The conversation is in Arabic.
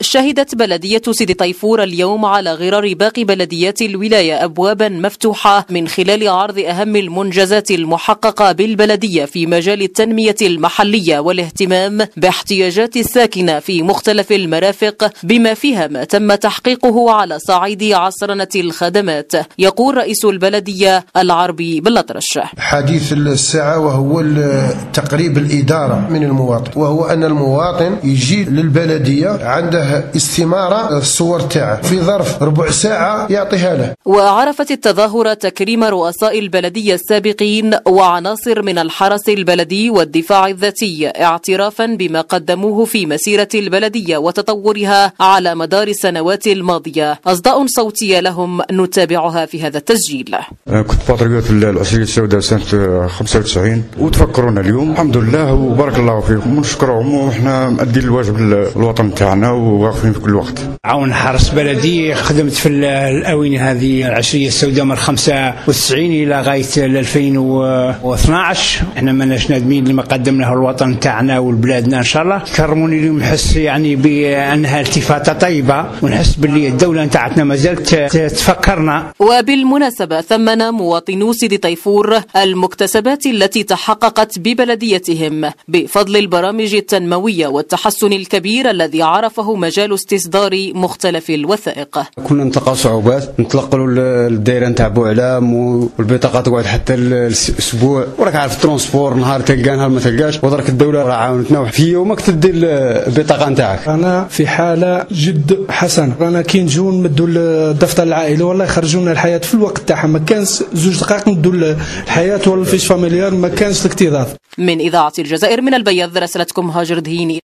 شهدت بلدية سيدي طيفور اليوم على غرار باقي بلديات الولاية أبوابا مفتوحة من خلال عرض أهم المنجزات المحققة بالبلدية في مجال التنمية المحلية والاهتمام باحتياجات الساكنة في مختلف المرافق، بما فيها ما تم تحقيقه على صعيد عصرنة الخدمات. يقول رئيس البلدية العربي بالأطرش: حديث الساعة وهو تقريب الإدارة من المواطن، وهو أن المواطن يجي للبلدية عنده استمارة الصور تاعه في ظرف ربع ساعة يعطيها له. وعرفت التظاهرة تكريم رؤساء البلدية السابقين وعناصر من الحرس البلدي والدفاع الذاتي، اعترافا بما قدموه في مسيرة البلدية وتطورها على مدار السنوات الماضية. أصداء صوتية لهم نتابعها في هذا التسجيل. كنت بطريقة في العشرية السوداء سنة 95 وتفكرونا اليوم، الحمد لله وبارك الله فيكم ونشكرهم، وإحنا مأدين الواجب الوطن تاعنا وواقفين في كل وقت. عون حرس بلدي، خدمت في الآونة هذه العشرية السوداء من 95 إلى غاية 2012. إحنا ماناش نادمين لما قدمناه الوطن تاعنا والبلادنا إن شاء الله. كرموني اليوم نحس يعني بأنها التفاتة طيبة، ونحس باللي الدولة نتاعتنا ما زالت تفكرنا. وبالمناسبة ثمن مواطنو سيدي طيفور المكتسبات التي تحققت ببلديتهم بفضل البرامج التنموية والتحسن الكبير الذي عرفه مجال استصدار مختلف الوثائق. كنا نتلقى صعوبات، نتلقوا الدائرة نتاع بوعلام والبطاقة تقعد حتى الأسبوع، وراك عارف الترونسبور نهار تلقى نهار ما تلقاش، ودرك الدولة راه عاونتنا في يومك تدي البطاقة نتاعك. أنا في حالة جد حسنة، رانا كي نجيو نمدوا الدفتر العائلي والله يخرجوا لنا الحياة في الوقت تاعها، ما كانش 2 دقائق ندوا الحياة ولا الفيش فاميليار، ما كانش الاكتظاظ. من إذاعة الجزائر من البياض راسلتكم هاجر دهيني.